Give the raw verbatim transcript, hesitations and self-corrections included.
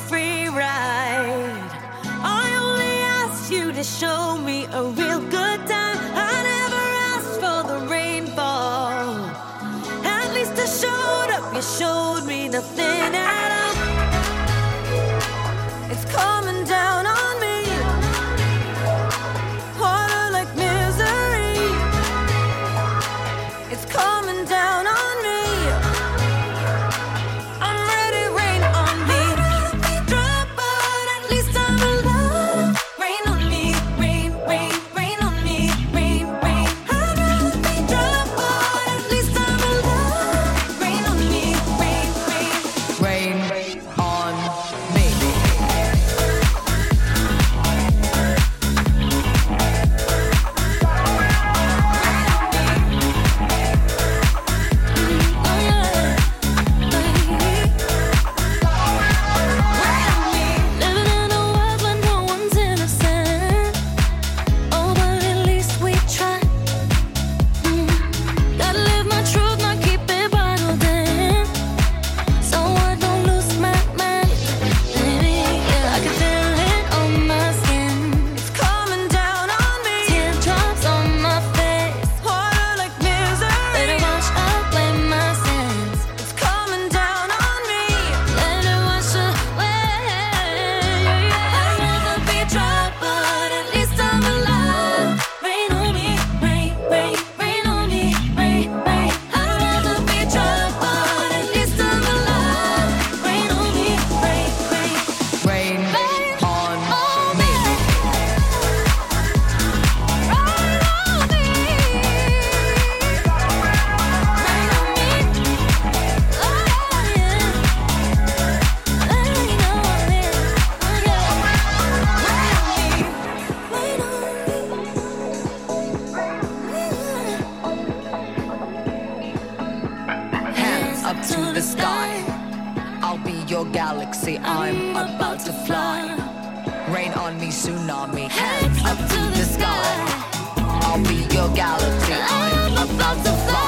free ride. I only asked you to show me a real good time. I never asked for the rainfall. At least I showed up, you showed me nothing at all. It's coming down on me. Water like misery. It's coming down on me. I'm ready, rain on me. I'd rather be dry, but at least I'm alive. Rain on me, rain, rain, rain on me, rain, rain. I'd rather be dry, but at least I'm alive. Rain on me, rain, rain. Rain on me. Living in a world where no one's innocent. Oh, but at least we try. Mm. Gotta live my truth, not keep it bottled in. So I don't lose my mind. Baby, yeah, I can feel it on my skin. It's coming down on me. Teardrops on my face. Water like misery. Let it wash away my sins. It's coming down on me. Let it wash away. I'd rather be dry, but at least I'm alive. Rain on me, rain, rain, rain on me, rain, rain. I'd rather be dry, but at least I'm alive. Rain on me, rain, rain. Rain Rain on on me. me. Rain on me. Rain on me. Oh, yeah. Rain on me. Oh, yeah. Rain on Hands up to the sky. I'll be your galaxy. I'm about to fly. Rain on me, tsunami. Hands up to the sky. I'll be your galaxy. I'm about to fly.